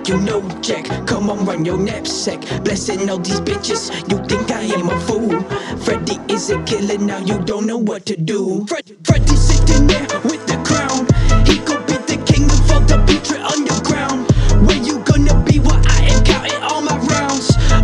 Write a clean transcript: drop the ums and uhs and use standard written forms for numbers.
you know Jack. Come on, run your knapsack. Blessing all these bitches, you think I am a fool. Freddy is a killer, now you don't know what to do. Freddy sitting there with the